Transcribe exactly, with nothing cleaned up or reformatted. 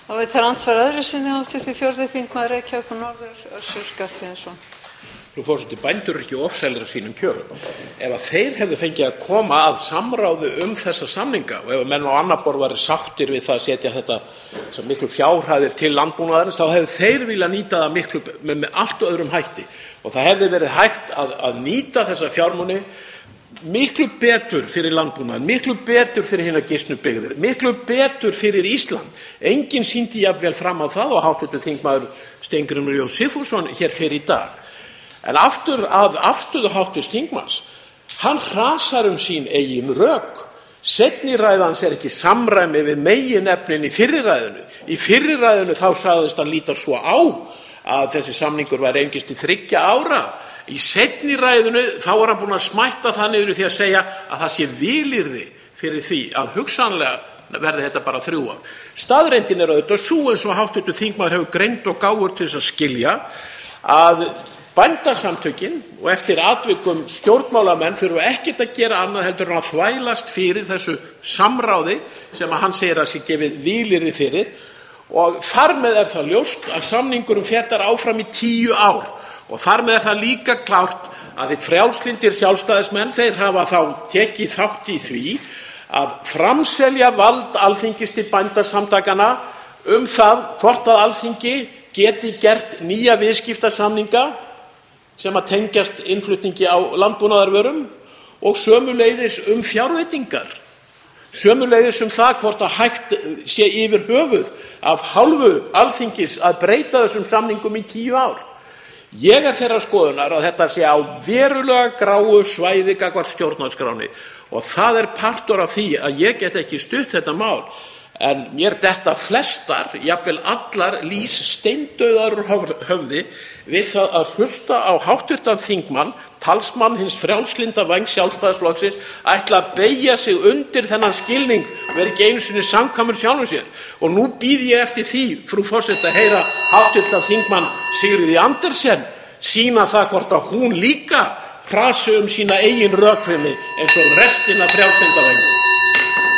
Og við tar ansvar öðru sinni háttvirtur fjórði þingmaður Reykjavíkur norður, Össur Skarphéðinsson. Frú forseti, bændur eru ekki ofsælir af sínum kjörum. Ef að þeir hefðu fengið að koma að samráði um þessa samninga og ef menn á annar borð væru sáttir við það að setja þetta sem miklu fjárhæðir til landbúnaðarins, þá hefðu þeir vilja nýta það miklu með, með allt öðrum hætti. Og það hefði verið hægt að, að nýta þessa fjármuni miklu betur fyrir landbúnaðinn, miklu betur fyrir hinar gisnu byggðir, miklu betur fyrir Ísland. Enginn sýndi jafnvel fram á það og háttvirtur þingmaður Steingrímur J. Sigfússon hér fyrir í dag. En aftur að afstöðu háttvirts þingmanns, hann hrasar um sín eigin rök. Seinni ræða hans er ekki samræmi við meginefnin í fyrri ræðinu. Í fyrri ræðinu þá sagðist hann líta svo á að þessi samningur væri einungis til þriggja ára. Í seinni ræðinu þá er hann búinn að smætta það niður í því að segja að það sé vilyrði fyrir því að hugsanlega verði þetta bara þrjú ár. Staðreyndin er auðvitað sú, eins og háttvirtur þingmaður hefur greind og gáfur til þess að skilja, að bændasamtökin og eftir atvikum stjórnmálamenn þurfa ekkert að gera annað heldur en að þvælast fyrir þessu samráði sem að hann segir að sé gefið vilyrði fyrir, og þar með er það ljóst að samningurum fjallar áfram í tíu ár. Og þar með er það líka klárt að þið frjálslyndir sjálfstæðismenn, þeir hafa þá tekið þátt í því að framselja vald Alþingis til bændasamtakana um það hvort að Alþingi geti gert nýja viðskiptasamninga sem að tengjast innflutningi á landbúnaðarvörum og sömuleiðis um fjárveitingar. Sömuleiðis um það hvort að hægt sé yfir höfuð af hálfu Alþingis að breyta þessum samningum í tíu ár. Ég er þeirrar skoðunar að þetta sé á verulega gráu svæði gagnvart stjórnarskráni og það er partur af því að ég get ekki stutt þetta mál, en mér detta flestar, jafnvel allar, lýs steindauðar úr höfði við það að hlusta á háttvirtan þingmann, talsmann hins frjálslynda vængs Sjálfstæðisflokksins, ætla að beygja sig undir þennan skilning, vera ekki einu sinni samkvæmur sjálfum sér. Og nú býð ég eftir því, frú forseti, að heyra háttvirtan þingmann Sigríði Andersen sýna það hvort að hún líka hrasi um sína eigin rökfimi eins og restina frjálslynda vængnum.